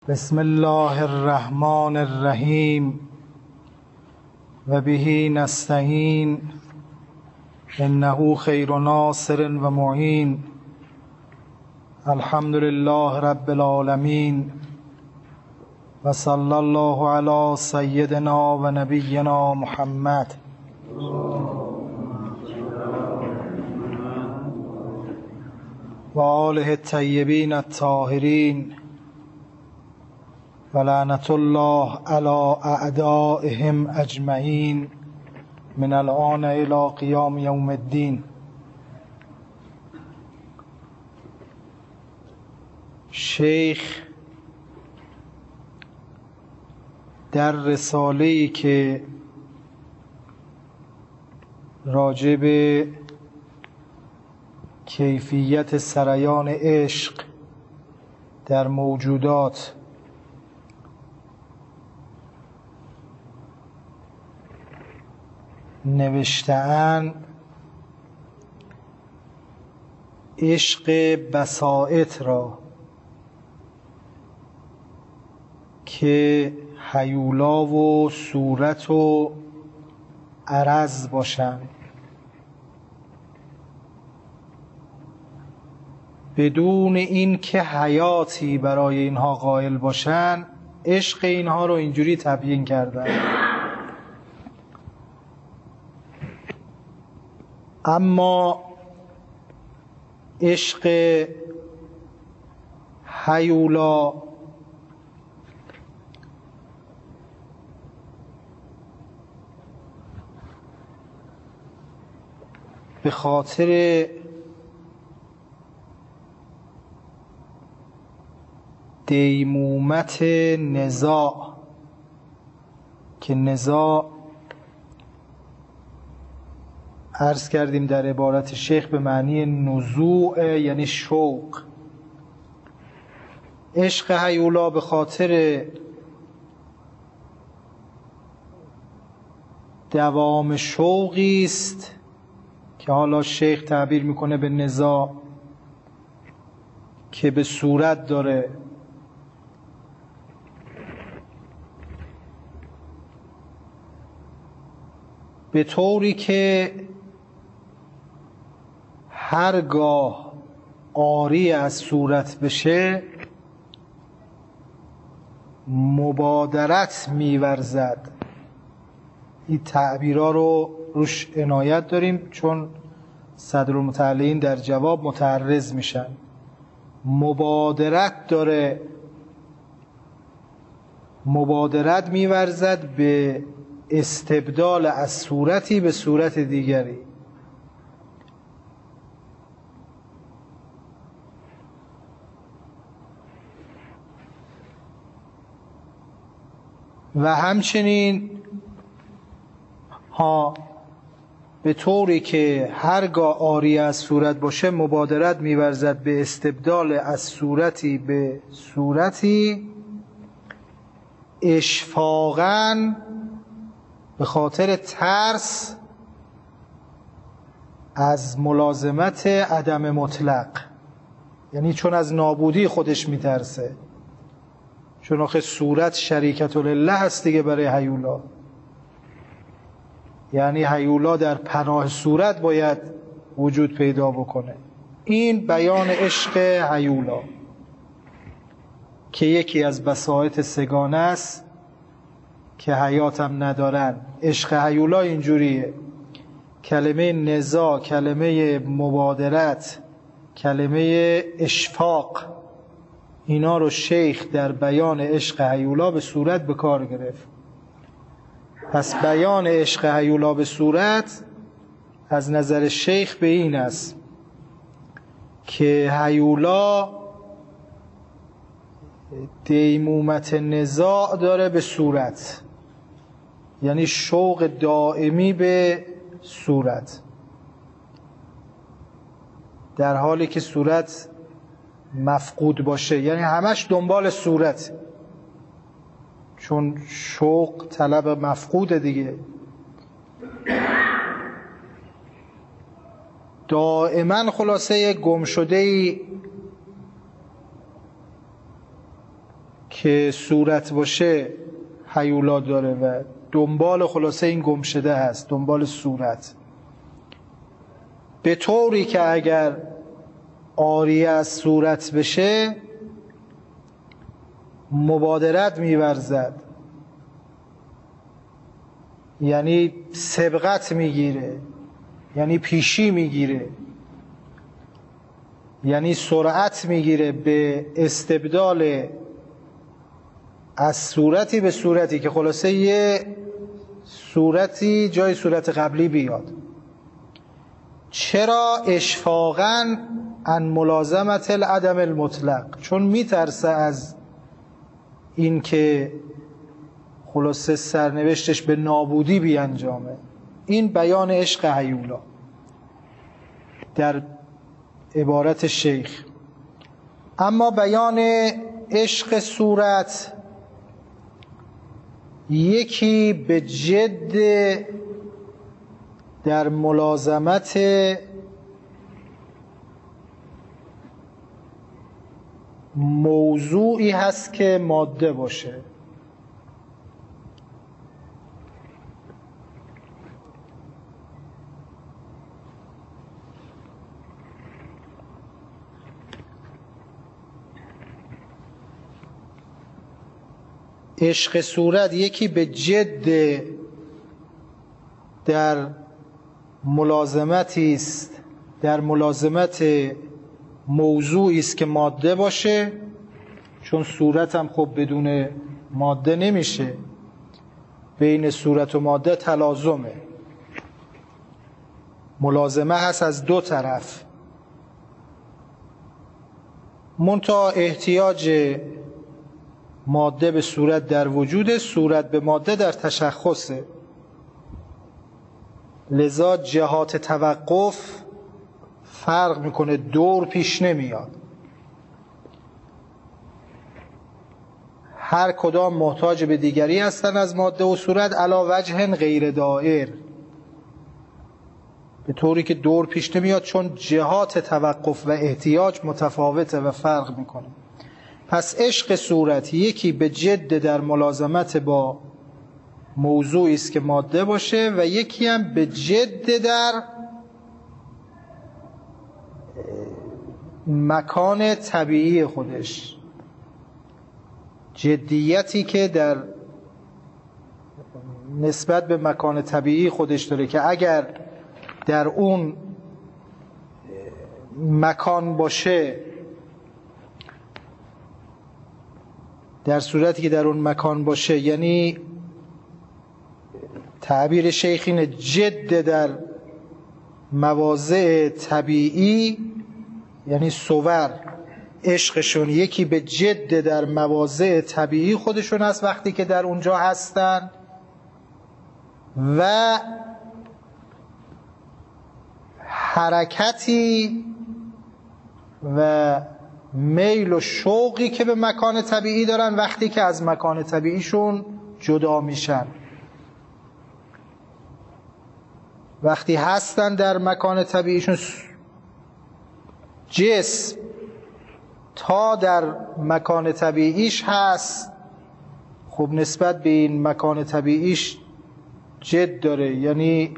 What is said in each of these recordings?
بسم الله الرحمن الرحیم و به نستعین انه خیر ناصر و معین. الحمد لله رب العالمین و صلی الله علی سیدنا و نبینا محمد و آله الطیبین الطاهرین و لعنت الله علی اعدائهم اجمعین من الآن الی قیام یوم الدین. شیخ در رساله‌ای که راجع به کیفیت سریان عشق در موجودات نوشته‌اند، عشق بساطت را که هیولا و صورت و عرض باشند، بدون این که حیاتی برای اینها قائل باشند، عشق اینها رو اینجوری تبیین کردن. اما عشق هیولا به خاطر دیمومت نزاع، که نزاع عرض کردیم در عبارت شیخ به معنی نزوع یعنی شوق، عشق هیولا به خاطر دوام شوقی است که حالا شیخ تعبیر میکنه به نزاع، که به صورت داره. به طوری که هرگاه عاری از صورت بشه مبادرت میورزد. این تعبیرها رو روش عنایت داریم چون صدرالمتعلقین در جواب متعرض میشن. مبادرت داره، مبادرت میورزد به استبدال از صورتی به صورت دیگری. و همچنین به طوری که هرگاه عاری از صورت باشه مبادرت می‌ورزد به استبدال از صورتی به صورتی، اشفاقاً به خاطر ترس از ملازمت عدم مطلق، یعنی چون از نابودی خودش میترسه، چون آخه صورت شریکت لله هست دیگه برای هیولا، یعنی هیولا در پناه صورت باید وجود پیدا بکنه. این بیان عشق هیولا که یکی از بساطت سگانه است که حیات هم ندارن. عشق هیولا اینجوریه، کلمه نزاع، کلمه مبادرت، کلمه اشفاق، اینا رو شیخ در بیان عشق هیولا به صورت به کار گرفت. پس بیان عشق هیولا به صورت از نظر شیخ به این است که هیولا دیمومت نزاع داره به صورت، یعنی شوق دائمی به صورت، در حالی که صورت مفقود باشه، یعنی همش دنبال صورت، چون شوق طلب مفقود دیگه. دائما خلاصه گم شده‌ای که صورت باشه هیولا داره و دنبال خلاصه این گمشده هست، دنبال صورت، به طوری که اگر عاریه از صورت بشه مبادرت می‌ورزد، یعنی سبقت میگیره، یعنی پیشی میگیره، یعنی سرعت میگیره به استبدال از صورتی به صورتی که خلاصه یه صورتی جای صورت قبلی بیاد. چرا؟ اشفاقاً عن ملازمت العدم المطلق، چون میترسه از این که خلاصه سرنوشتش به نابودی بیانجامه. این بیان عشق هیولا در عبارت شیخ. اما بیان عشق صورت، یکی به جد در ملازمت موضوعی هست که ماده باشه. عشق صورت یکی به جد در ملازمتی است، در ملازمت موضوعی است که ماده باشه، چون صورت هم خب بدون ماده نمیشه، بین صورت و ماده تلازمه، ملازمه هست از دو طرف. منتها احتیاج ماده به صورت در وجود، صورت به ماده در تشخصه، لذا جهات توقف فرق میکنه، دور پیش نمیاد. هر کدام محتاج به دیگری هستن از ماده و صورت علی وجه غیر دائر، به طوری که دور پیش نمیاد، چون جهات توقف و احتیاج متفاوته و فرق میکنه. پس عشق صورت یکی به جد در ملازمت با موضوعی است که ماده باشه و یکی هم به جد در مکان طبیعی خودش، جدیتی که در نسبت به مکان طبیعی خودش داره، که اگر در اون مکان باشه، در صورتی که در اون مکان باشه، یعنی تعبیر شیخین جد در مواضع طبیعی، یعنی صور عشقشون یکی به جد در مواضع طبیعی خودشون هست وقتی که در اونجا هستن، و حرکتی و میل و شوقی که به مکان طبیعی دارن وقتی که از مکان طبیعیشون جدا میشن. وقتی هستن در مکان طبیعیشون، جسم تا در مکان طبیعیش هست، خب نسبت به این مکان طبیعیش جد داره، یعنی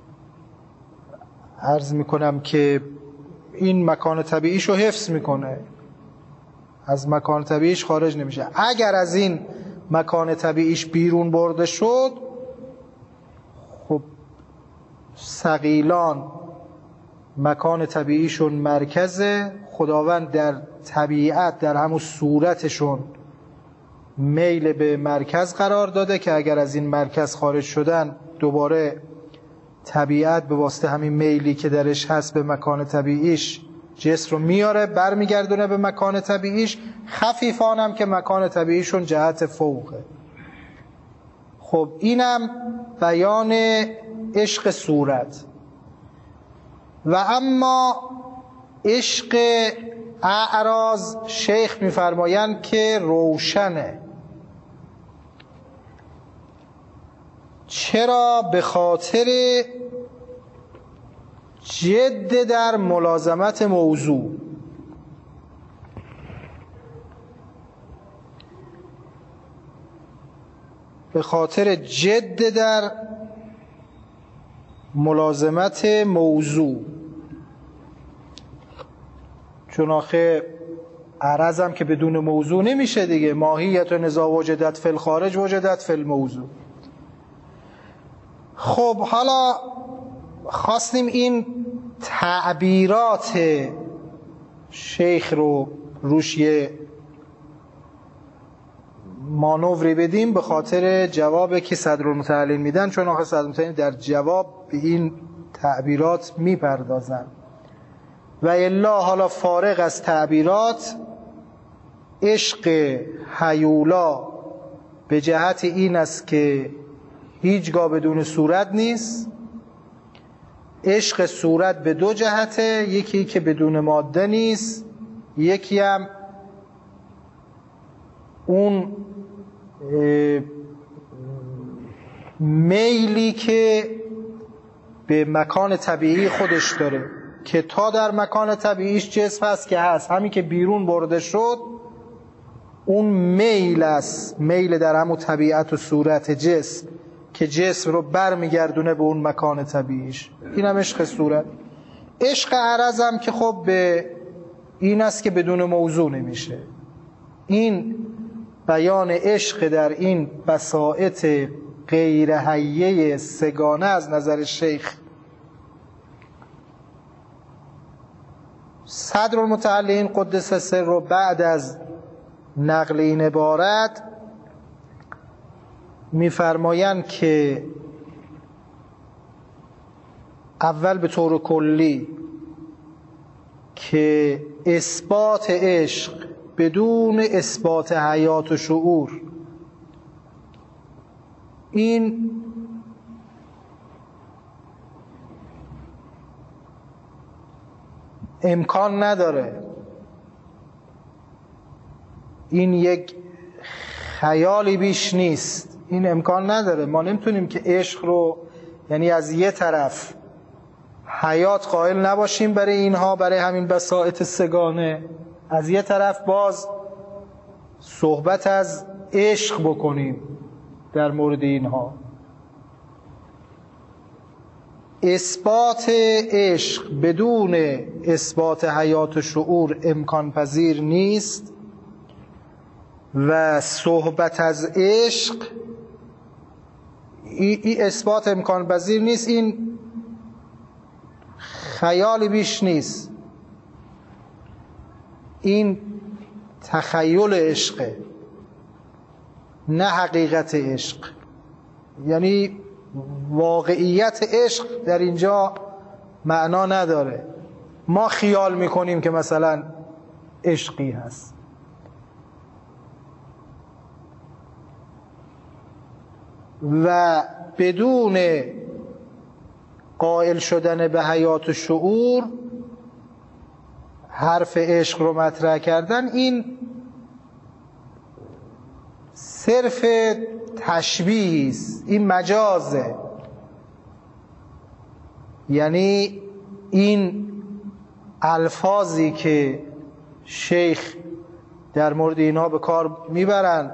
عرض میکنم که این مکان طبیعیشو حفظ میکنه، از مکان طبیعیش خارج نمیشه. اگر از این مکان طبیعیش بیرون برده شد، خب ثقیلان مکان طبیعیشون مرکزه، خداوند در طبیعت در همون صورتشون میل به مرکز قرار داده که اگر از این مرکز خارج شدن، دوباره طبیعت به واسطه همین میلی که درش هست به مکان طبیعیش جسم رو میاره برمیگردونه به مکان طبیعیش. خفیفان هم که مکان طبیعیشون جهت فوقه. خب اینم بیان عشق صورت. و اما عشق اعراض شیخ میفرمایند که روشنه. چرا؟ به خاطر جد در ملازمت موضوع. به خاطر جد در ملازمت موضوع، چون آخه عرضم که بدون موضوع نمیشه دیگه. ماهیت و نزاع وجدت فی الخارج وجدت فی الموضوع. خب حالا خواستیم این تعبیرات شیخ رو روش یه مانوری بدیم به خاطر جوابی که صدرالمتعلین میدن، چون آخه صدرالمتعلین در جواب به این تعبیرات میپردازن. و الا حالا فارغ از تعبیرات، عشق هیولا به جهت این است که هیچگاه بدون صورت نیست. عشق صورت به دو جهته، یکی که بدون ماده نیست، یکی هم اون میلی که به مکان طبیعی خودش داره که تا در مکان طبیعیش جسم هست که هست، همین که بیرون برده شد اون میل است، میل در همون طبیعت و صورت جسم که جسم رو برمیگردونه به اون مکان طبیعیش. این هم عشق صورت. عشق عرض هم که خب به این است که بدون موضوع نمیشه. این بیان عشق در این بساطت غیر حیه سگانه از نظر شیخ صدرالمتعلین قدس سر رو بعد از نقل این عبارت می‌فرمایند که اول به طور کلی که اثبات عشق بدون اثبات حیات و شعور این امکان نداره، این یک خیالی بیش نیست، این امکان نداره. ما نمیتونیم که عشق رو یعنی از یه طرف حیات قائل نباشیم برای اینها، برای همین بساطت سگانه، از یه طرف باز صحبت از عشق بکنیم در مورد اینها. اثبات عشق بدون اثبات حیات و شعور امکان پذیر نیست و صحبت از عشق این اثبات امکان پذیر نیست، این خیالی بیش نیست، این تخیل عشقه نه حقیقت عشق. یعنی واقعیت عشق در اینجا معنا نداره. ما خیال میکنیم که مثلا عشقی هست. و بدون قائل شدن به حیات و شعور حرف عشق رو مطرح کردن، این صرف تشبیه است، این مجازه. یعنی این الفاظی که شیخ در مورد اینها به کار میبرن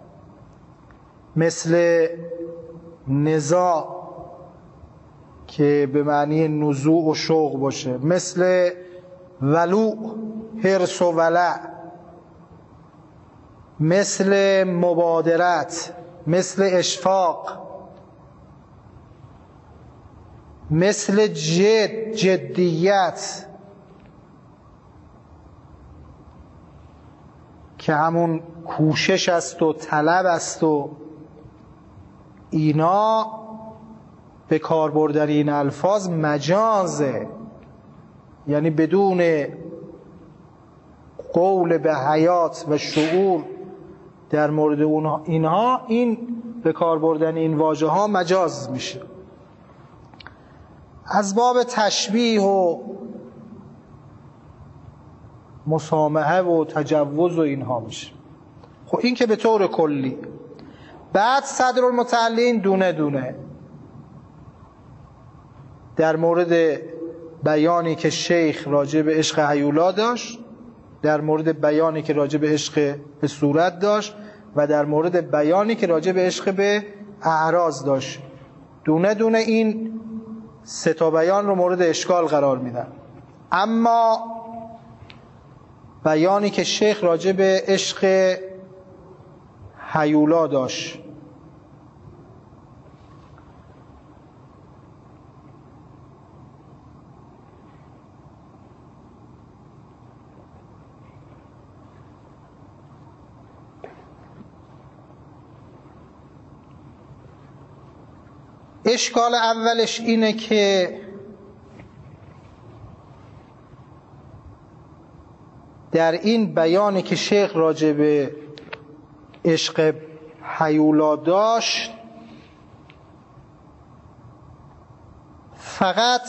مثل نزاع که به معنی نزوع و شوق باشه، مثل ولوع حرص و ولع، مثل مبادرت، مثل اشفاق، مثل جدیت که همون کوشش است و طلب است و اینا، به کار بردن این الفاظ مجازه. یعنی بدون قول به حیات و شعور در مورد اینها، این به کار بردن این واژه ها مجاز میشه، از باب تشبیه و مسامحه و تجوز و اینها میشه. خب این که به طور کلی. بعد صدرالمتعلین دونه دونه در مورد بیانی که شیخ راجع به عشق هیولا داشت، در مورد بیانی که راجع به عشق به صورت داشت و در مورد بیانی که راجع به عشق به اعراض داشت. دونه دونه این سه تا بیان رو مورد اشکال قرار میدن. اما بیانی که شیخ راجع به عشق هیولا داشت، اشکال اولش اینه که در این بیانی که شیخ راجع به عشق هیولا داشت فقط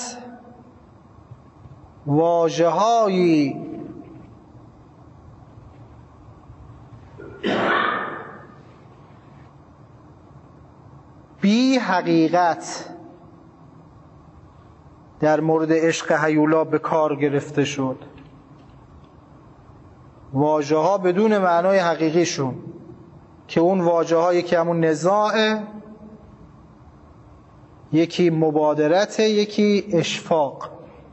واژه‌هایی بی حقیقت در مورد عشق هیولا به کار گرفته شد، واژه ها بدون معنای حقیقیشون، که اون واژه هایی که همون نزاعه، یکی مبادرته، یکی اشفاق.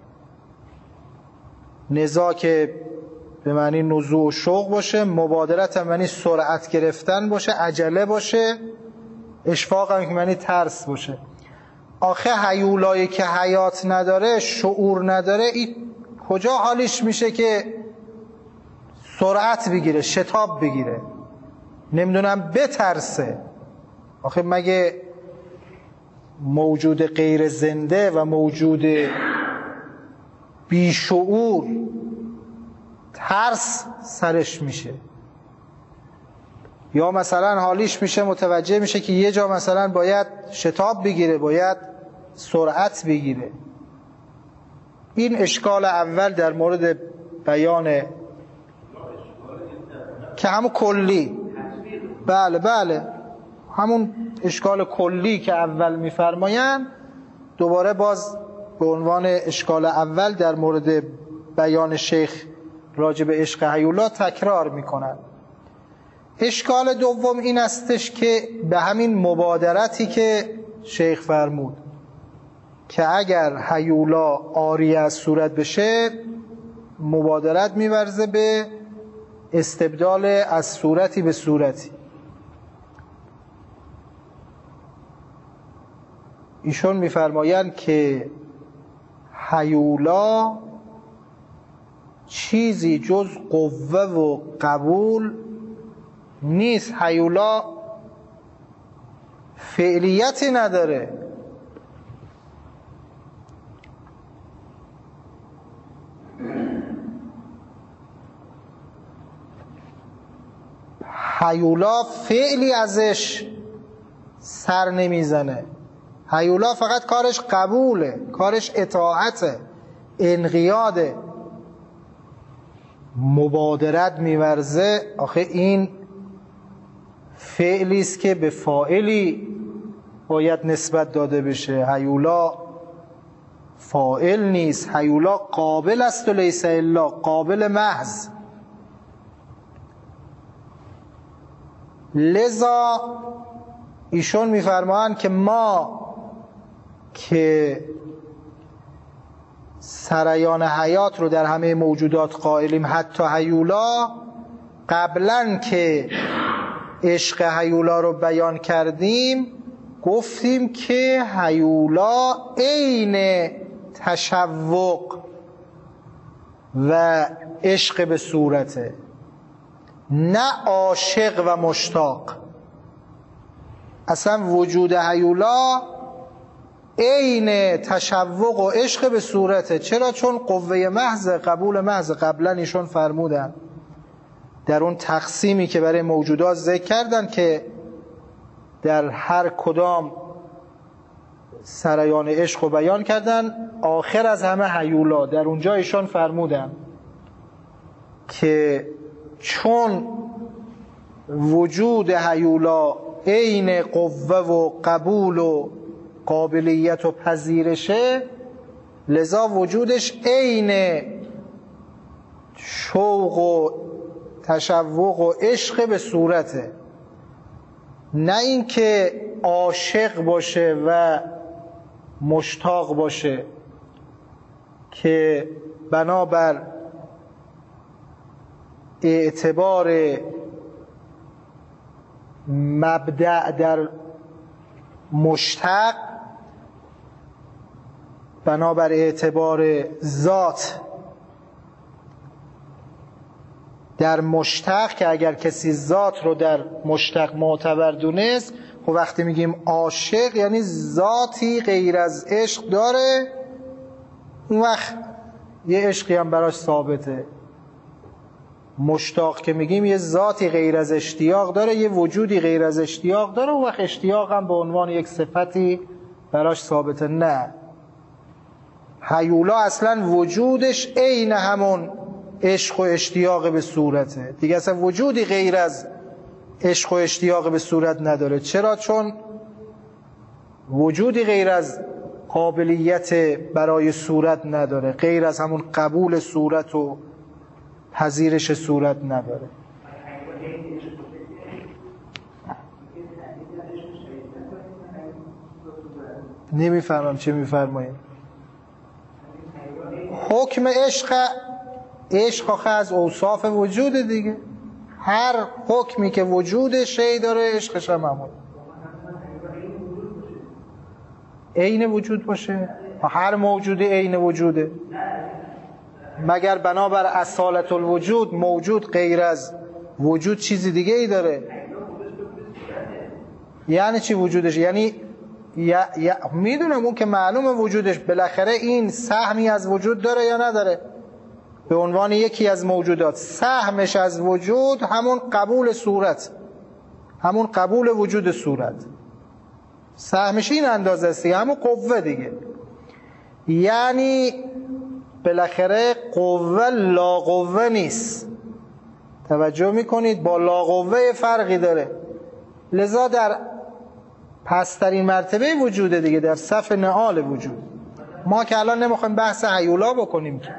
نزاع که به معنی نزوع و شوق باشه، مبادرت هم معنی سرعت گرفتن باشه، عجله باشه، اشفاق هم که معنی ترس باشه. آخه هیولایی که حیات نداره، شعور نداره، این کجا حالیش میشه که سرعت بگیره، شتاب بگیره، نمیدونم بترسه؟ آخه مگه موجود غیر زنده و موجود بیشعور ترس سرش میشه؟ یا مثلا حالیش میشه، متوجه میشه که یه جا مثلا باید شتاب بگیره، باید سرعت بگیره. این اشکال اول در مورد بیان که همون کلی، بله همون اشکال کلی که اول میفرمایند دوباره باز به عنوان اشکال اول در مورد بیان شیخ راجع به عشق هیولا تکرار میکنند. اشکال دوم این استش که به همین مبادرتی که شیخ فرمود که اگر هیولا عاری از صورت بشه، مبادرت میورزه به استبدال از صورتی به صورتی. ایشون میفرمایند که هیولا چیزی جز قوه و قبول نیست. هیولا فعلیتی نداره. هیولا فعلی ازش سر نمیزنه. هیولا فقط کارش قبوله، کارش اطاعته، انقیاده، مبادرت میورزه. آخه این فعلی است که به فاعلی باید نسبت داده بشه. هیولا فاعل نیست، هیولا قابل است و لیس الا، قابل محض. لذا ایشون میفرمایند که ما که سریان حیات رو در همه موجودات قائلیم، حتی هیولا، قبلا که عشق هیولا رو بیان کردیم گفتیم که هیولا عین تشوق و عشق به صورته، نه عاشق و مشتاق. اصلا وجود هیولا عین تشوق و عشق به صورته. چرا؟ چون قوه محض، قبول محض. قبلا ایشون فرمودن در اون تقسیمی که برای موجودات ذکر کردن که در هر کدام سریان عشق رو بیان کردن، آخر از همه هیولا. در اونجا ایشون فرمودن که چون وجود هیولا عین قوه و قبول و قابلیت و پذیرشه، لذا وجودش عین شوق و تشوق و عشق به صورته. نه اینکه عاشق باشه و مشتاق باشه که بنابر اعتبار مبدأ در مشتق، بنابر اعتبار ذات در مشتق، که اگر کسی ذات رو در مشتق معتبر دونست، خب وقتی میگیم عاشق یعنی ذاتی غیر از عشق داره، اون وقت یه عشقی هم براش ثابته. مشتاق که میگیم یه ذاتی غیر از اشتیاق داره، یه وجودی غیر از اشتیاق داره، اون وقت اشتیاق هم به عنوان یک صفتی براش ثابته. نه، هیولا اصلا وجودش عین همون عشق و اشتیاق به صورته دیگه، اصلا وجودی غیر از عشق و اشتیاق به صورت نداره. چرا؟ چون وجودی غیر از قابلیت برای صورت نداره، غیر از همون قبول صورت و پذیرش صورت نداره. نمیفهمم چه میفرمایید. حکم عشق آخه از اوصاف وجود دیگه، هر حکمی که وجود شی داره عشقش هم همون عین وجود باشه. هر موجودی عین وجوده، مگر بنابر اصالت الوجود موجود غیر از وجود چیزی دیگه ای داره؟ یعنی چی وجودش؟ یعنی میدونم اون که معلومه وجودش، بالاخره این سهمی از وجود داره یا نداره؟ به عنوان یکی از موجودات سهمش از وجود همون قبول صورت، همون قبول وجود صورت، سهمش این اندازه است، همون قوه دیگه. یعنی بالاخره قوه لا قوه نیست. توجه میکنید؟ با لا قوه فرقی داره. لذا در پسترین مرتبه وجوده دیگه، در صف نهال وجود. ما که الان نمیخوایم بحث هیولا بکنیم که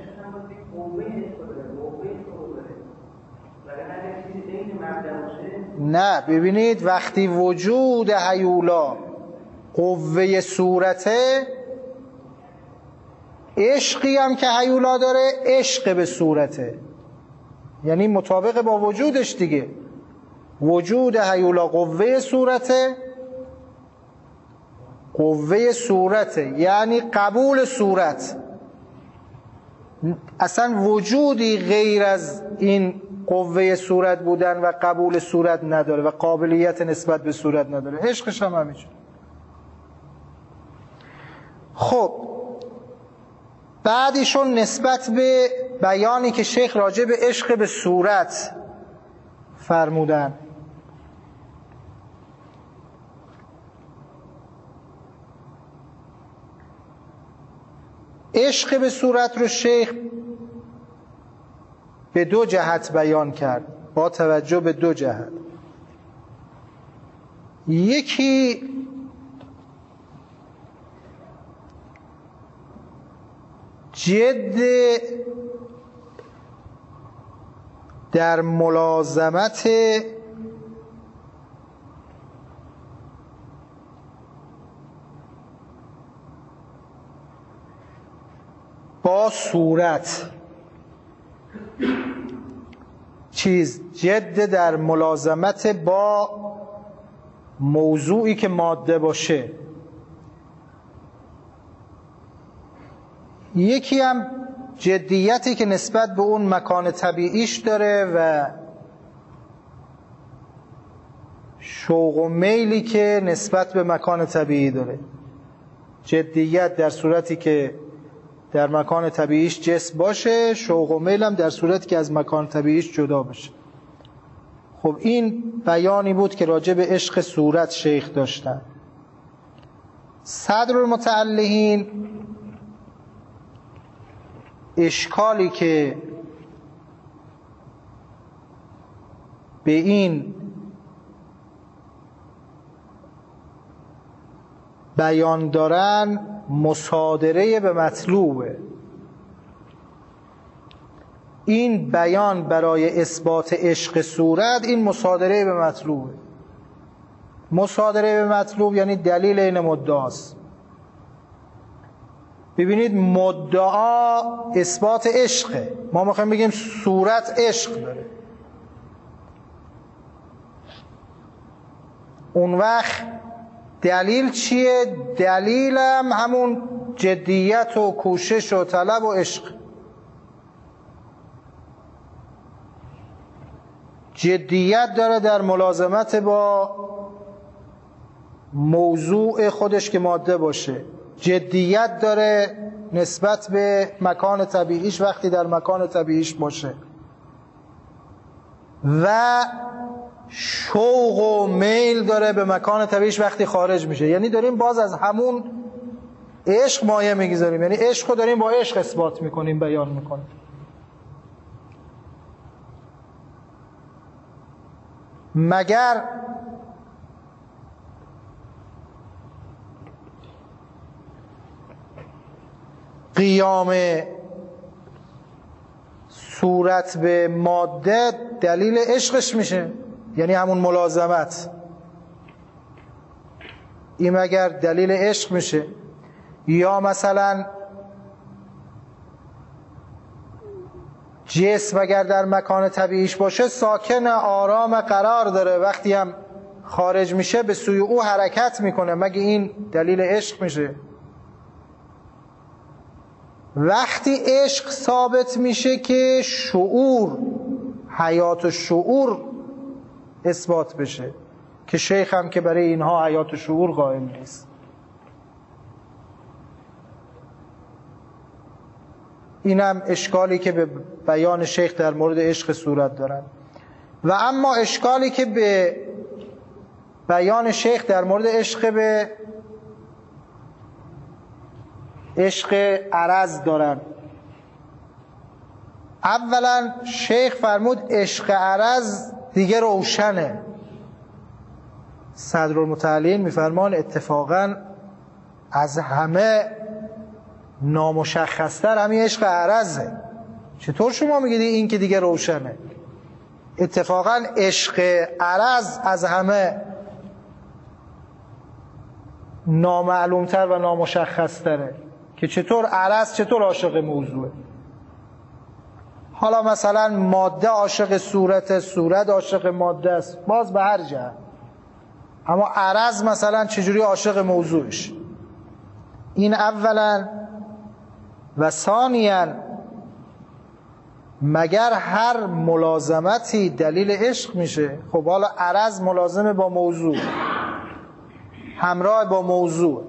نه. ببینید وقتی وجود هیولا قوه صورته، عشقی هم که هیولا داره عشق به صورته، یعنی مطابق با وجودش دیگه. وجود هیولا قوه صورته یعنی قبول صورت. اصلا وجودی غیر از این قوه صورت بودن و قبول صورت نداره و قابلیت نسبت به صورت نداره. عشقش هم همینجور. خب بعدیشون نسبت به بیانی که شیخ راجع به عشق به صورت فرمودن، عشق به صورت رو شیخ به دو جهت بیان کرد، با توجه به دو جهت. یکی جد در ملازمت با صورت، جد در ملازمت با موضوعی که ماده باشه. یکی هم جدیتی که نسبت به اون مکان طبیعیش داره و شوق و میلی که نسبت به مکان طبیعی داره. جدیت در صورتی که در مکان طبیعیش جسم باشه، شوق و میل هم در صورتی که از مکان طبیعیش جدا بشه. خب این بیانی بود که راجع به عشق صورت شیخ داشتن. صدر المتعلقین اشکالی که به این بیان دارن مصادره به مطلوبه. این بیان برای اثبات عشق صورت این مصادره به مطلوبه. مصادره به مطلوب یعنی دلیل این مدعاست. ببینید مدعا اثبات عشقه، ما میخوایم بگیم صورت عشق داره، اون وقت دلیل چیه؟ دلیلم همون جدیت و کوشش و طلب و عشق. جدیت داره در ملازمت با موضوع خودش که ماده باشه، جدیت داره نسبت به مکان طبیعیش وقتی در مکان طبیعیش باشه، و شوق و میل داره به مکان طبیعیش وقتی خارج میشه. یعنی داریم باز از همون عشق مایه میگذاریم، یعنی عشق رو داریم با عشق اثبات میکنیم، بیان میکنیم. مگر قیام صورت به ماده دلیل عشقش میشه، یعنی همون ملازمت، این مگر دلیل عشق میشه؟ یا مثلا جسم اگر در مکان طبیعیش باشه ساکن آرام قرار داره، وقتی هم خارج میشه به سوی او حرکت میکنه، مگه این دلیل عشق میشه؟ وقتی عشق ثابت میشه که شعور، حیات و شعور اثبات بشه، که شیخ هم که برای اینها حیات و شعور قائل نیست. اینم اشکالی که به بیان شیخ در مورد عشق صورت دارن. و اما اشکالی که به بیان شیخ در مورد عشق به عشق عرض دارن. اولا شیخ فرمود عشق عرض دیگه روشنه. صدرالمتعلین میفرمان اتفاقا از همه نامشخصتر همین عشق عرضه. چطور شما میگید این که دیگه روشنه؟ اتفاقا عشق عرض از همه نامعلومتر و نامشخصتره، که چطور عرض چطور عاشق موضوعه. حالا مثلا ماده عاشق صورت، صورت عاشق ماده است، باز به هر جهت. اما عرض مثلا چجوری عاشق موضوعش؟ این اولا. و ثانیاً مگر هر ملازمتی دلیل عشق میشه؟ خب حالا عرض ملازمه با موضوع، همراه با موضوع.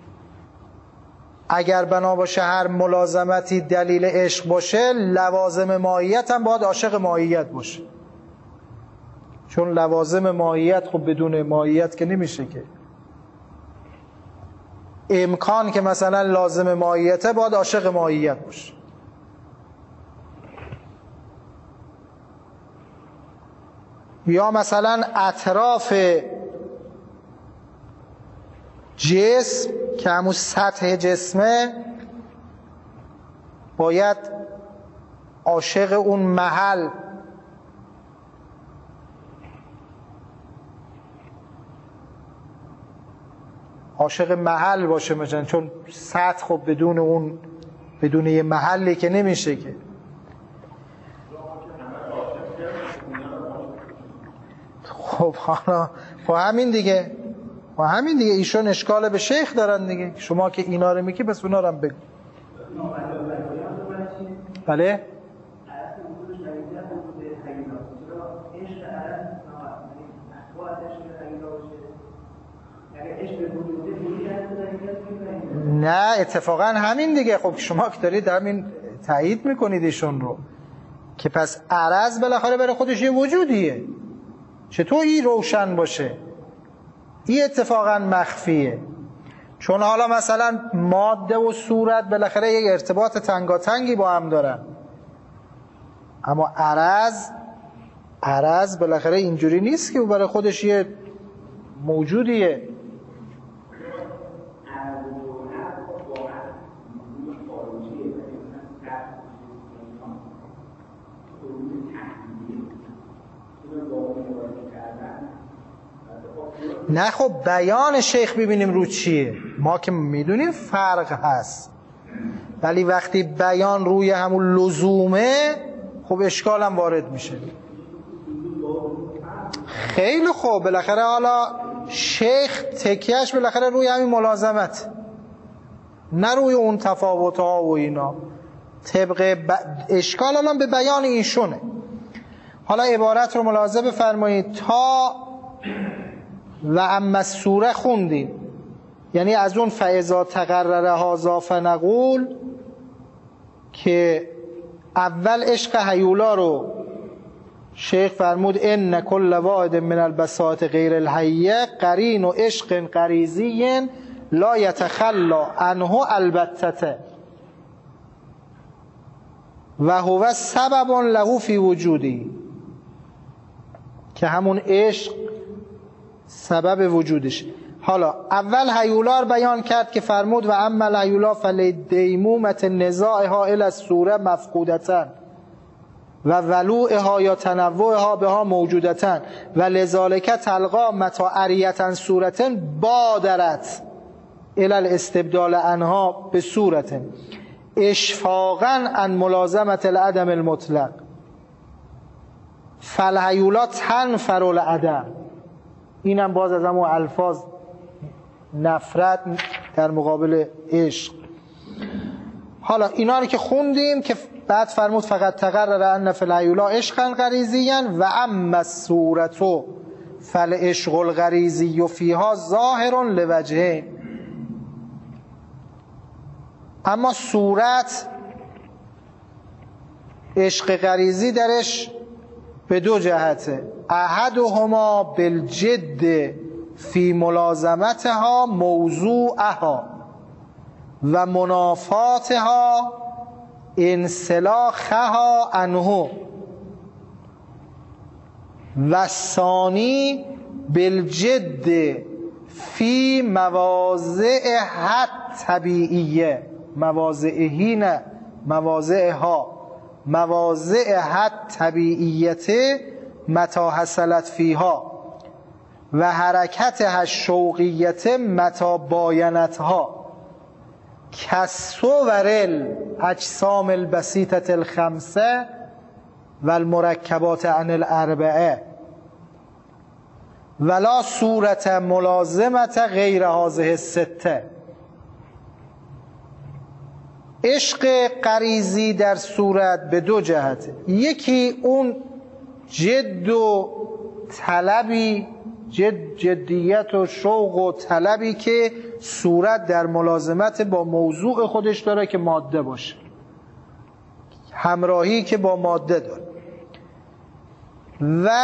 اگر بنا باشه هر ملازمتی دلیل عشق باشه، لوازم ماهیت هم باید عاشق ماهیت باشه، چون لوازم ماهیت خب بدون ماهیت که نمیشه. که امکان که مثلا لازم ماهیته باید عاشق ماهیت باشه. یا مثلا اطراف جسم که همون سطح جسمه باید عاشق اون محل، عاشق محل باشه مثلا، چون سطح خب بدون یه محلی که نمیشه. که خب حالا خب همین دیگه ایشون اشکال به شیخ دارن دیگه. شما که اینا رو میگی پس اونا رو هم بگو. بله نه اتفاقا همین دیگه. خب شما که دارید همین تایید میکنید ایشون رو، که پس عرض بالاخره برای خودش یه وجودیه، چطور این روشن باشه؟ این اتفاقا مخفیه. چون حالا مثلا ماده و صورت بالاخره یک ارتباط تنگاتنگی با هم دارن، اما عرض بالاخره اینجوری نیست که برای خودش یه موجودیه. نه خب بیان شیخ ببینیم رو چیه. ما که میدونیم فرق هست، ولی وقتی بیان روی همون لزومه خب اشکال هم وارد میشه. خیلی خوب، بالاخره حالا شیخ تکیهش بالاخره روی همین ملازمت، نه روی اون تفاوت ها و اینا. طبق اشکال الان به بیان ایشونه. حالا عبارت رو ملاحظه بفرمایید. تا و اما سوره خوندیم، یعنی از اون فاذا تقرر هذا فنقول که اول عشق هیولا رو شیخ فرمود ان کل واحد من البساط غیر الحیه قرین و عشق غریزی لا یتخلا عنه البتته و هو سبب له فی وجودی، که همون عشق سبب وجودش. حالا اول هیولا رو بیان کرد که فرمود و اما الهیولا فلیدیمومت نزاعها الی الصوره مفقودتن و ولوعها یا تنوعها بها موجودتن و لذالک تلقا متا عریتن صورتن بادرت الی الاستبدال عنها به صورتن اشفاقا عن ملازمت العدم المطلق فالهیولا تنفر العدم. اینم باز از همون الفاظ نفرت در مقابل عشق. حالا اینا رو که خوندیم که بعد فرمود فقط تقرر ان فی الهیولا عشقا غریزیا و اما الصورة فالعشق الغریزی فیها ظاهر لوجهین. اما صورت عشق غریزی درش به دو جهته. احدهما بالجد فی ملازمتها موضوعها و منافاتها انسلاخها عنه و ثانی بالجد فی مواضعها طبیعیه مواضعهی نه مواضعها مواضعها طبیعیته متا حصلت فیها و حرکتها الشوقیت متا باینتها کالصور الاجسام البسیطه الخمسه و المرکبات عن الاربعه ولا صورت ملازمت غیر هذه السته. عشق غریزی در صورت به دو جهته. یکی اون جد و طلبی، جدیت و شوق و طلبی که صورت در ملازمت با موضوع خودش داره که ماده باشه، همراهی که با ماده داره، و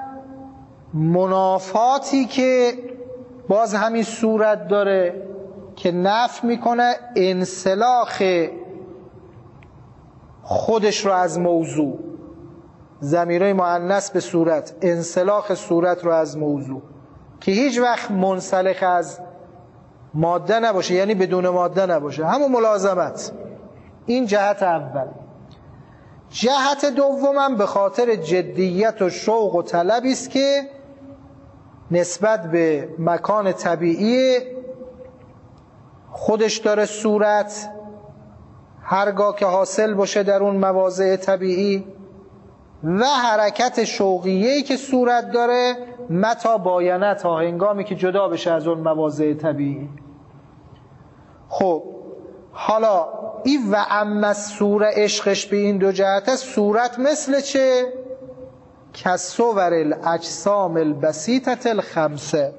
منافاتی که باز همین صورت داره که نفی میکنه انسلاخ خودش رو از موضوع، ضمیرای مؤنث به صورت، انسلاخ صورت رو از موضوع که هیچ وقت منسلخ از ماده نباشه، یعنی بدون ماده نباشه، همون ملازمت. این جهت اول. جهت دومم به خاطر جدیت و شوق و طلبی است که نسبت به مکان طبیعی خودش داره صورت، هرگاه که حاصل باشه در اون مواضع طبیعی، و حرکت شوقیه‌ای که صورت داره متا باینت ها، هنگامی که جدا بشه از اون مواضع طبیعی. خب حالا این و اما الصوره عشقش به این دو جهت است. صورت مثل چه؟ کالصور الاجسام البسیطه الخمسه.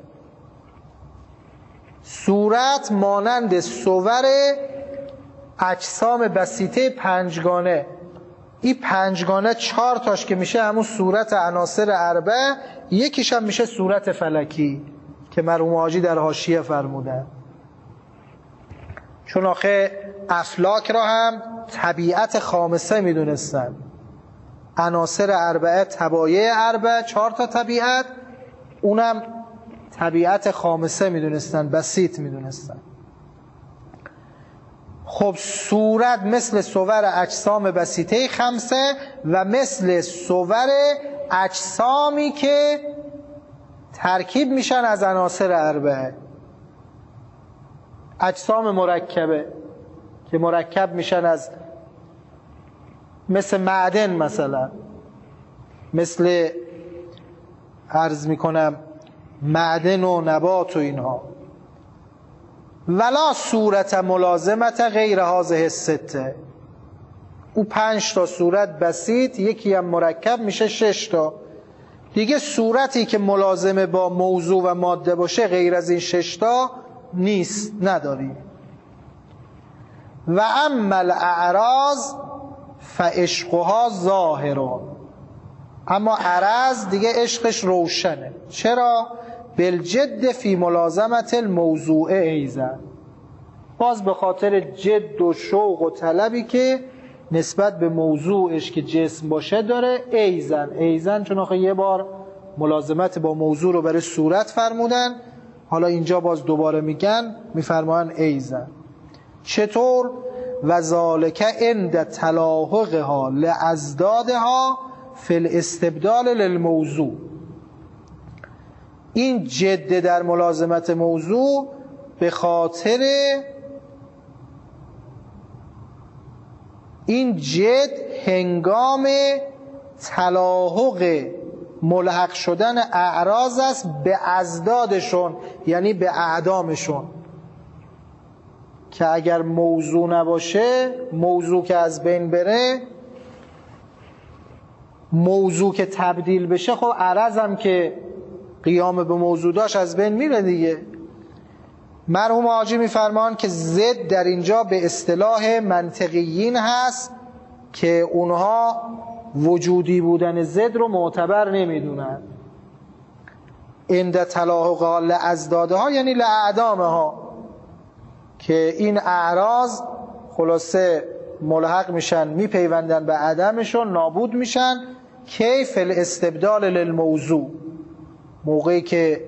صورت مانند صور اجسام بسیطه پنجگانه. این پنجگانه 4 تاش که میشه همون صورت عناصر اربع، یکیش هم میشه صورت فلکی که مرحوم حاجی در حاشیه فرمودن. چون آخه افلاک را هم طبیعت خامسه میدونستن، عناصر اربعه طبایع اربع، 4 تا طبیعت، اونم طبیعت خامسه میدونستن، بسیط میدونستن. خب صورت مثل صور اجسام بسیطه خمسه و مثل صور اجسامی که ترکیب میشن از عناصر اربعه، اجسام مرکبه که مرکب میشن از مثل معدن، مثلا مثل عرض میکنم معدن و نبات و اینها. ولا صورت ملازمت غیر هذه السته، او 5 تا صورت بسیط، یکی هم مرکب میشه 6 تا دیگه. صورتی که ملازمه با موضوع و ماده باشه غیر از این 6 تا نیست، نداریم. و اما الاعراض فعشقها ظاهرون، اما عرض دیگه عشقش روشنه. چرا؟ بالجد فی ملازمت الموضوع ایزن، باز به خاطر جد و شوق و طلبی که نسبت به موضوعش که جسم باشه داره. ایزن چون آخه یه بار ملازمت با موضوع رو برای صورت فرمودن، حالا اینجا باز دوباره میفرماین ایزن. چطور؟ و ذالک عند تلاحقها لازدادها فی الاستبدال للموضوع، این جد در ملازمت موضوع به خاطر این جد هنگام تلاحق ملحق شدن اعراض است به ازدادشون، یعنی به اعدامشون، که اگر موضوع نباشه، موضوع که از بین بره، موضوع که تبدیل بشه، خب عرض هم که قیام به موضوع داشت از بین میره دیگه. مرحوم حاجی میفرمان که ضد در اینجا به اصطلاح منطقیین هست که اونها وجودی بودن ضد رو معتبر نمیدونن. عند تلاحق لازدادها یعنی لاعدامها، که این اعراض خلاصه ملحق میشن، میپیوندن به عدمشون، نابود میشن. کیف الاستبدال للموضوع، موقعی که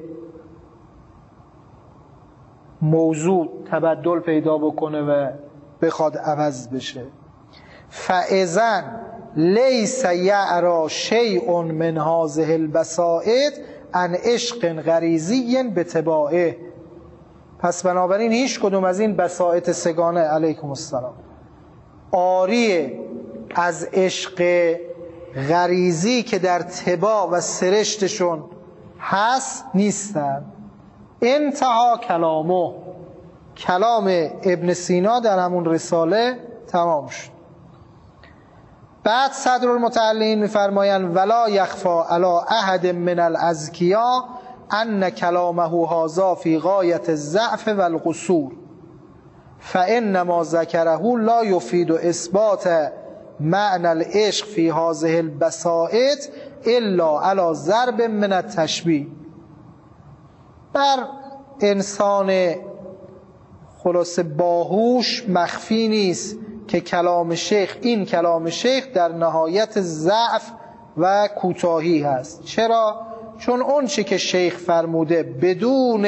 موضوع تبدل پیدا بکنه و بخواد عوض بشه. فاذا لیس یعری شیء من هذه البسائط عن عشق غریزی بتباعه، پس بنابراین هیچ کدوم از این بسائط سگانه علیکم السلام عاری از عشق غریزی که در طباع و سرشتشون هست نیستن. انتها کلامه، کلام ابن سینا در همون رساله تمام شد. بعد صدرالمتعلین میفرمایند ولا یخفا علی احد من الاذکیا ان کلامه هذا فی غایت الضعف والقصور فانما ذکره لا یفید اثبات معنی العشق فی هذه البسائط الا علی ضرب من التشبیه. بر انسان خلاصه باهوش مخفی نیست که کلام شیخ، این کلام شیخ در نهایت ضعف و کوتاهی هست. چرا؟ چون اون چی که شیخ فرموده بدون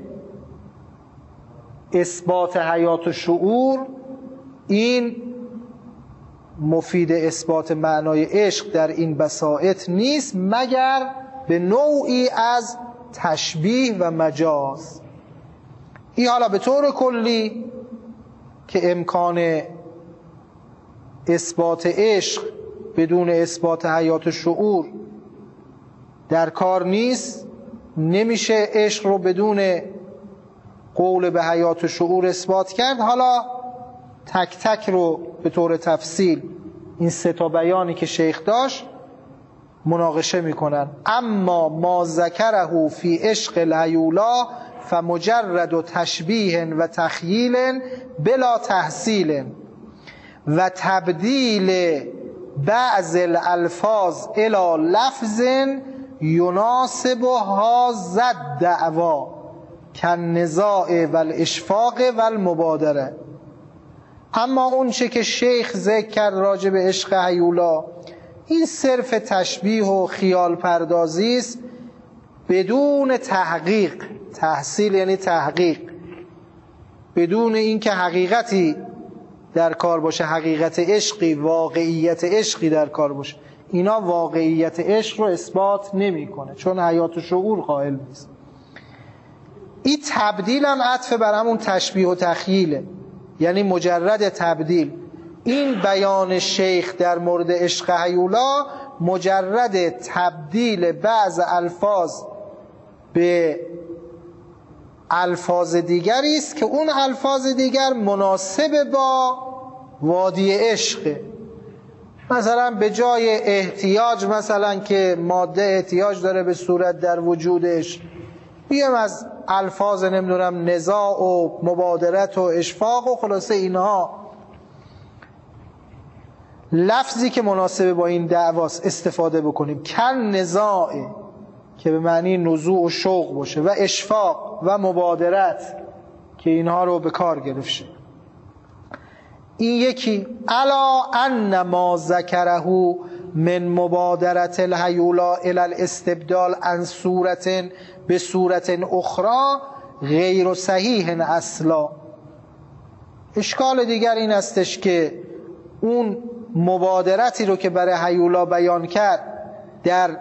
اثبات حیات و شعور، این مفید اثبات معنای عشق در این بسائط نیست مگر به نوعی از تشبیه و مجاز. این حالا به طور کلی که امکان اثبات عشق بدون اثبات حیات و شعور در کار نیست، نمیشه عشق رو بدون قول به حیات و شعور اثبات کرد. حالا تک تک رو به طور تفصیل این 3 تا بیانی که شیخ داشت مناقشه میکنن. اما ما ذکره فی عشق الهیولا فمجرد تشبیه و تخییل بلا تحصیل و تبدیل بعض الالفاظ الى لفظ یناسب هذا الدعوا کالنزاع والاشفاق والمبادره. اما اون چه که شیخ ذکر کرد راجع به عشق هیولا، این صرف تشبیه و خیال پردازی است بدون تحقیق. تحصیل یعنی تحقیق، بدون اینکه حقیقتی در کار باشه، حقیقت عشقی، واقعیت عشقی در کار باشه. اینا واقعیت عشق رو اثبات نمیکنه، چون حیات و شعور قائل نیست. این تبدیل هم عطف بر همون تشبیه و تخییله، یعنی مجرد تبدیل. این بیان شیخ در مورد عشق هیولا مجرد تبدیل بعض الفاظ به الفاظ دیگری است که اون الفاظ دیگر مناسب با وادی عشق. مثلا به جای احتیاج، مثلا که ماده احتیاج داره به صورت در وجودش، بیام از الفاظ نمیدونم نزاع و مبادرت و اشفاق و خلاصه اینها لفظی که مناسب با این دعواست استفاده بکنیم. کن نزاع که به معنی نزوع و شوق باشه و اشفاق و مبادرت که اینها رو به کار گرفته. این یکی الا ان ما ذکره من مبادرت الهیولا الی الاستبدال عن صورت به صورت اخرى غیر صحیح اصلا. اشکال دیگر این استش که اون مبادرتی رو که برای هیولا بیان کرد در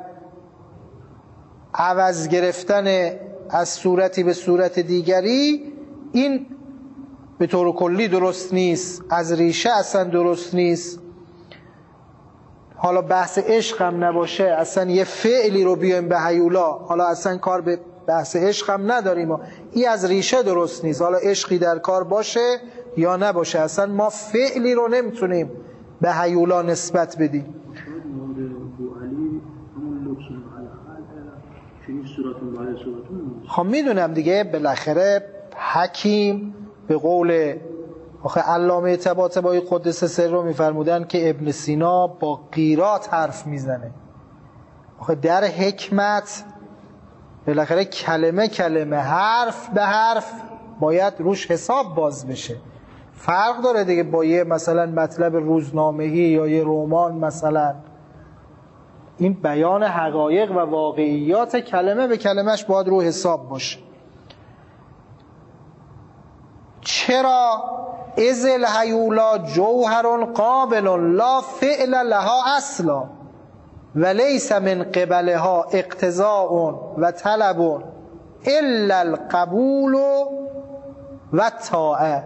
عوض گرفتن از صورتی به صورت دیگری، این به طور کلی درست نیست، از ریشه اصلا درست نیست. حالا بحث عشق هم نباشه، اصلا یه فعلی رو بیایم به هیولا، حالا اصلا کار به بحث عشق هم نداریم، این از ریشه درست نیست. حالا عشقی در کار باشه یا نباشه، اصلا ما فعلی رو نمیتونیم به هیولا نسبت بدیم. خب میدونم دیگه، بالاخره حکیم به قول آخه علامه طباطبایی قدس سر رو میفرمودن که ابن سینا با قیرات حرف میزنه. آخه در حکمت بالاخره کلمه کلمه، حرف به حرف باید روش حساب باز بشه. فرق داره دیگه با یه مثلا مطلب روزنامه‌ای یا یه رمان مثلا. این بیان حقایق و واقعیات کلمه به کلمش باید رو حساب باشه. چرا؟ اذ الهیولا جوهر قابل لا فعل لها اصلا و لیس من قبلها اقتضاء و طلب الا القبول و الطاعه.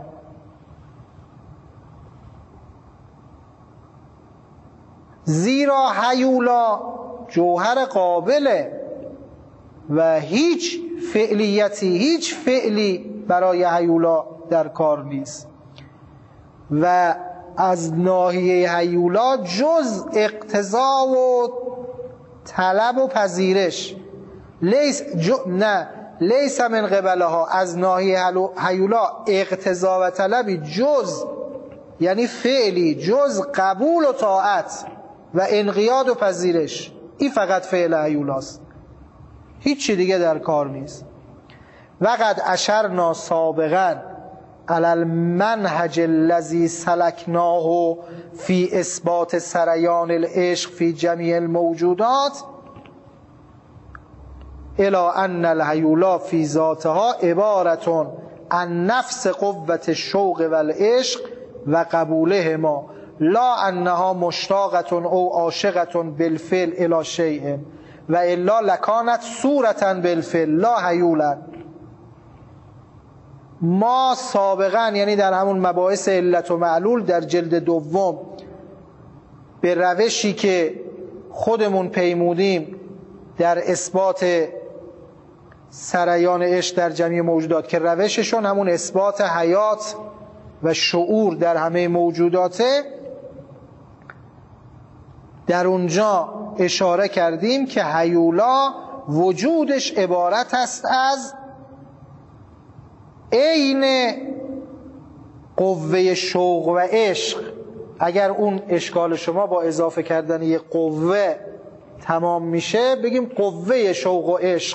زیرا هیولا جوهر قابله و هیچ فعلیتی، هیچ فعلی برای هیولا در کار نیست و از ناحیه هیولا جز اقتضا و طلب و پذیرش لیس من قبلها، از ناحیه هیولا اقتضا و طلبی جز یعنی فعلی جز قبول و طاعت و انقیاد و پذیرش، این فقط فعل هیولاست، هیچی دیگه در کار نیست. وقد اشرنا سابقا علی المنهج الذی سلکناه فی اثبات سریان العشق فی جمیع الموجودات الی ان الهیولا فی ذاتها عبارة عن نفس قوة الشوق والعشق و قبولهما لا انها مشتاقة او عاشقة بالفعل الی شیء و الا لکانت صورة بالفعل لا هیولا. ما سابقا یعنی در همون مباحث علت و معلول در جلد دوم به روشی که خودمون پیمودیم در اثبات سریان عشق در جمیع موجودات که روششون همون اثبات حیات و شعور در همه موجوداته، در اونجا اشاره کردیم که هیولا وجودش عبارت است از عین قوه شوق و عشق. اگر اون اشکال شما با اضافه کردن یه قوه تمام میشه، بگیم قوه شوق و عشق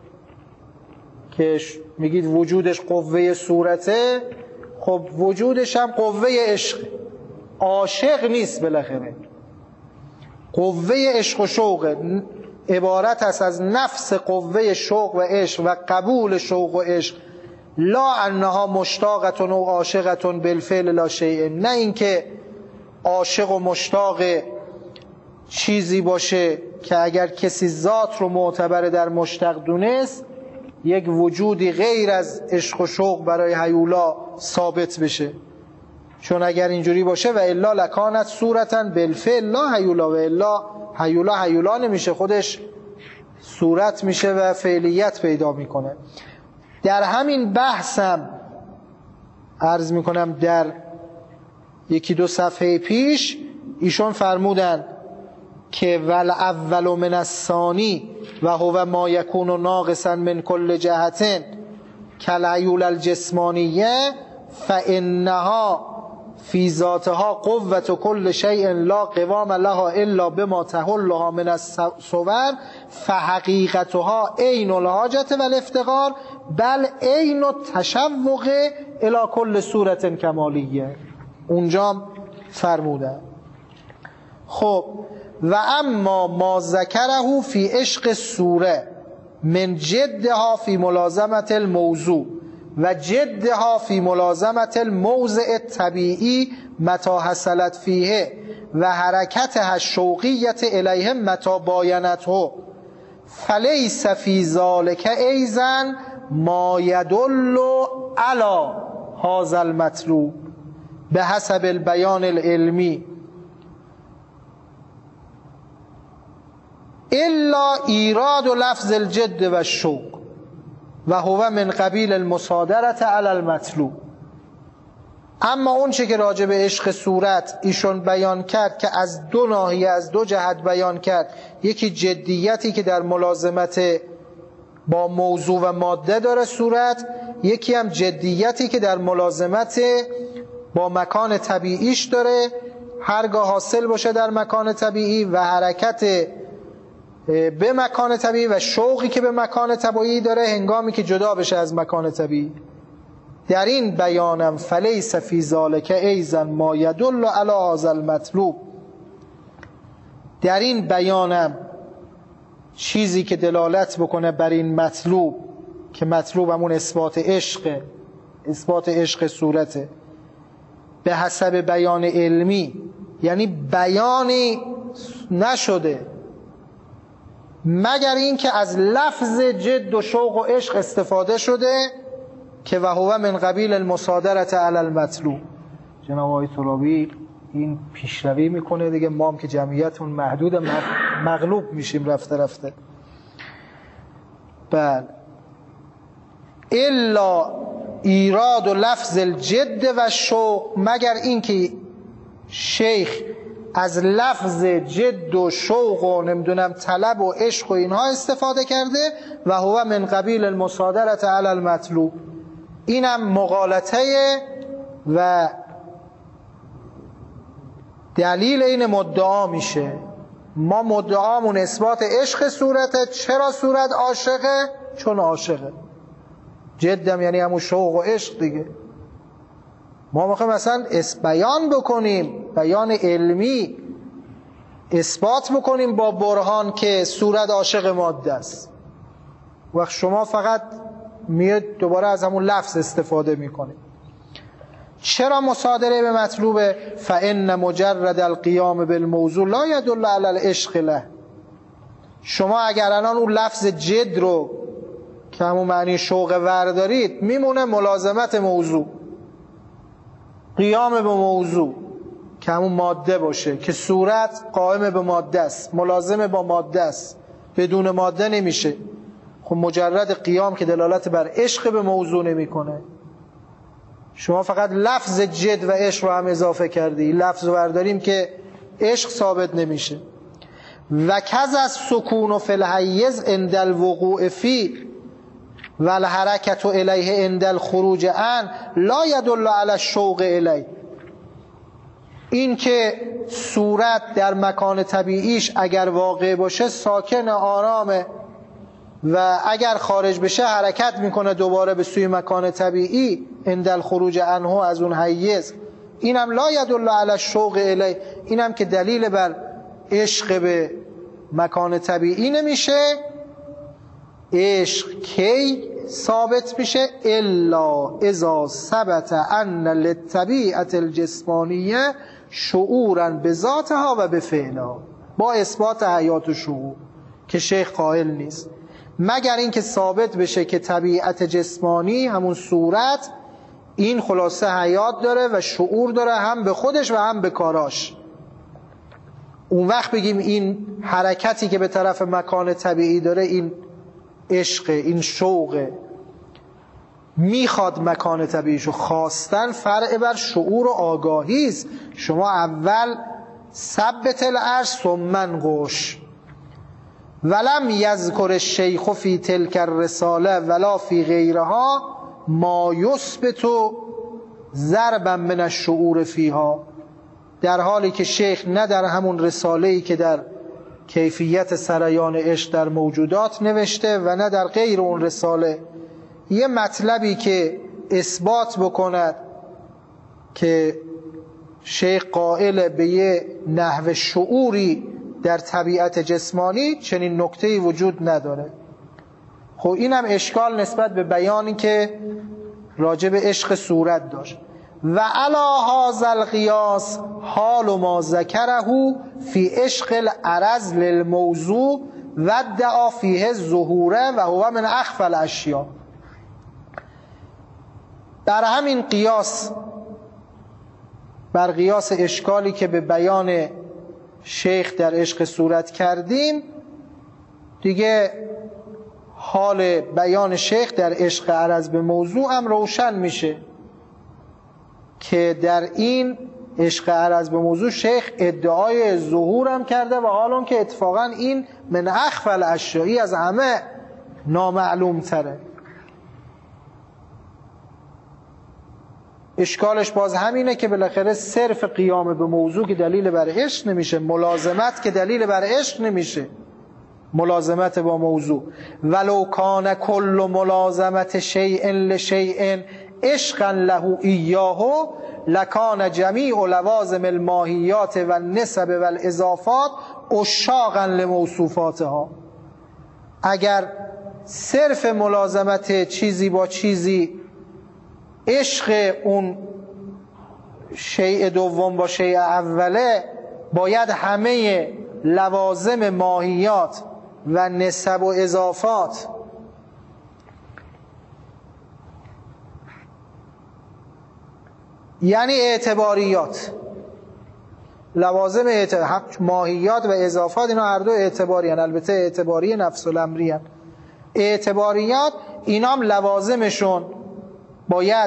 که میگید وجودش قوه صورته، خب وجودش هم قوه عشق، عاشق نیست. بالاخره قوه عشق و شوق عبارت است از نفس قوه شوق و عشق و قبول شوق و عشق لا انها مشتاقة و عاشقة بالفعل لا شیء، نه اینکه عاشق و مشتاق چیزی باشه که اگر کسی ذات رو معتبر در مشتق دونست، یک وجودی غیر از عشق و شوق برای هیولا ثابت بشه. چون اگر اینجوری باشه و الا لکانت صورتن بالفعل لا هیولا، و الا هیولا نمیشه، خودش صورت میشه و فعلیت پیدا میکنه. در همین بحثم عرض میکنم در 1-2 صفحه پیش ایشون فرمودن که ول اول من الثانی و هو ما یکون ناقصا من کل جهت کالعیول الجسمانیه فانها فی ذاتها قوت کل شیء لا قوام لها الا بما تحلها من الصور فحقیقتها عین الحاجت والافتقار بل عین التشوق الی کل صورت کمالیه. اونجا فرمودن. خب و اما ما ذکره فی عشق الصوره من جدها فی ملازمت الموضوع و جدها فی ملازمت الموضع الطبیعی متى حصلت فیه و حرکتها الشوقیت الیه متى باینته فلیس فی ذلک ایضا ما یدل علی هذا المطلوب بحسب البیان العلمی الا ایراد لفظ الجد و الشوق و هو من قبیل المصادرة علی المطلوب. اما اون چه که راجع به عشق صورت ایشون بیان کرد که از 2 ناحیه، از 2 جهت بیان کرد، یکی جدیتی که در ملازمت با موضوع و ماده داره صورت، یکی هم جدیتی که در ملازمت با مکان طبیعیش داره، هرگاه حاصل باشه در مکان طبیعی و حرکت به مکان طبیعی و شوقی که به مکان طبیعی داره هنگامی که جدا بشه از مکان طبیعی. در این بیانم فلیس فی ذلک ایضا ما یدل علی هذا المطلوب، در این بیانم چیزی که دلالت بکنه بر این مطلوب که مطلوب همون اثبات عشق صورته به حسب بیان علمی، یعنی بیانی نشده مگر این که از لفظ جد و شوق و عشق استفاده شده که و هو من قبیل المصادرة علی المطلوب. جناب آقای ترابی این پیشروی میکنه دیگه، ما هم که جمعیتون محدود مغلوب میشیم رفته رفته. بله الا ایراد و لفظ الجد و شوق، مگر این که شیخ از لفظ جد و شوق و نمیدونم طلب و عشق و اینها استفاده کرده و هو من قبیل المصادرة علی المطلوب. اینم مغالطه و دلیل این مدعا میشه. ما مدعامون اثبات عشق صورته. چرا صورت عاشقه؟ چون عاشقه. جدم یعنی همون شوق و عشق دیگه. ما میخوایم مثلا بیان بکنیم، بیان علمی اثبات بکنیم با برهان که صورت عاشق ماده است. وقت شما فقط میاد دوباره از همون لفظ استفاده میکنید. چرا مصادره به مطلوبه؟ فإن مجرد القیام بالموضوع لا يدل على العشق له. شما اگر الان اون لفظ جد رو که همون معنی شوق ور دارید، میمونه ملازمت موضوع، قیام به موضوع که همون ماده باشه، که صورت قائم به ماده است، ملازم با ماده است، بدون ماده نمیشه. خب مجرد قیام که دلالت بر عشق به موضوع نمیکنه. شما فقط لفظ جد و عشق رو هم اضافه کردی، لفظ رو برداریم که عشق ثابت نمیشه. و کذ از سکون فی الحیز عند الوقوع فی و الحرکت الیه عند الخروج عن لا یدل علی الشوق الیه. این که صورت در مکان طبیعیش اگر واقع باشه ساکن آرامه و اگر خارج بشه حرکت میکنه دوباره به سوی مکان طبیعی عند الخروج عنه، از اون حیز، اینم لا یدل علی الشوق الیه، اینم که دلیل بر عشق به مکان طبیعی نمیشه. عشق کی ثابت میشه؟ الا اذا ثبت ان للطبیعه الجسمانیه شعورا بذاتها و بفعلها. با اثبات حیات و شعور که شیخ قائل نیست، مگر اینکه ثابت بشه که طبیعت جسمانی همون صورت این خلاصه حیات داره و شعور داره، هم به خودش و هم به کاراش. اون وقت بگیم این حرکتی که به طرف مکان طبیعی داره این عشق، این شوق، میخواد مکان طبیعیشو. خواستن فرع بر شعور و آگاهی است. شما اول ثبت العرش ثم انقش. ولم یذکر الشیخ فی تلک الرساله ولا فی غیرها ما یثبت ضربا من الشعور فیها، در حالی که شیخ نه در همون رساله‌ای که در کیفیت سریان عشق در موجودات نوشته و نه در غیر اون رساله یه مطلبی که اثبات بکند که شیخ قائل به یه نحو شعوری در طبیعت جسمانی، چنین نکته‌ای وجود نداره. خب این هم اشکال نسبت به بیانی که راجع به عشق صورت داشت. و علی هذا القیاس حال ما ذکره فی عشق العرض للموضوع و ادعا فیه الظهور و هو من اخفی الاشیاء. در همین قیاس، بر قیاس اشکالی که به بیان شیخ در عشق صورت کردیم، دیگه حال بیان شیخ در عشق عرض به موضوع هم روشن میشه که در این عشق عرض به موضوع شیخ ادعای ظهور هم کرده و حال که اتفاقا این من اخفی الاشیاء، از همه نامعلوم تره. اشکالش باز همینه که بالاخره صرف قیام به موضوع که دلیل بر عشق نمیشه، ملازمت که دلیل بر عشق نمیشه، ملازمت با موضوع. ولو کان کل ملازمت شیء لشیء عشقا له ایاه لکان جمیع لوازم الماهیات و النسب و الاضافات عشاقا لموصوفاتها. اگر صرف ملازمت چیزی با چیزی عشق اون شیء دوم با شیء اوله، باید همه لوازم ماهیات و نسب و اضافات یعنی اعتباریات، لوازم ماهیات و اضافات، اینا هر دو اعتباری هن. البته اعتباری نفس الامری هن. اعتباریات اینام لوازمشون باید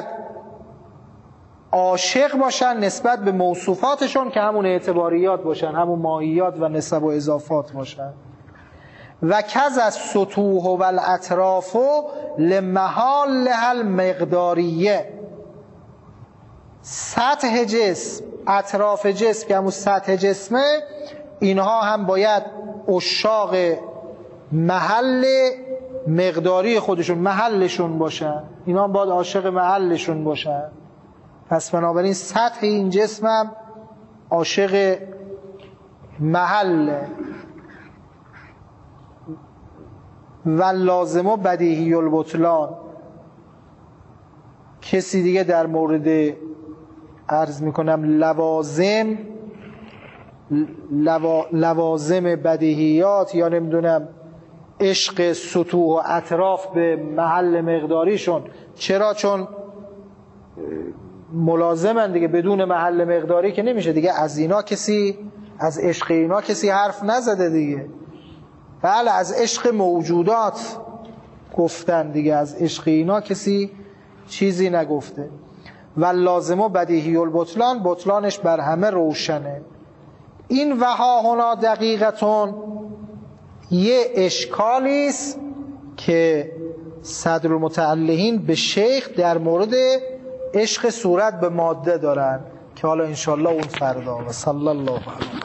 عاشق باشن نسبت به موصوفاتشون که همون اعتباریات باشن، همون ماهیات و نسب و اضافات باشن. و کذا السطوح و الاطراف لمحالها المقداریه. سطح جسم، اطراف جسم که همون سطح جسمه، اینها هم باید عشاق محل مقداری خودشون، محلشون باشن. اینا هم باید عاشق محلشون باشن. پس بنابراین سطح این جسم هم عاشق محل. و لازم و بدیهی البطلان. کسی دیگه در مورد عرض میکنم لوازم بدیهیات یا نمیدونم عشق سطوح و اطراف به محل مقداریشون، چرا؟ چون ملازمن دیگه، بدون محل مقداری که نمیشه دیگه. از اینا کسی، از عشق اینا کسی حرف نزده دیگه. بله از عشق موجودات گفتن دیگه، از عشق اینا کسی چیزی نگفته. و لازم و بدیهی البطلان، بطلانش بر همه روشنه. این وها هنا دقیقتون یه اشکالی است که صدر المتعلقین به شیخ در مورد عشق صورت به ماده دارن که حالا انشالله اون فردا. و صلی الله علیه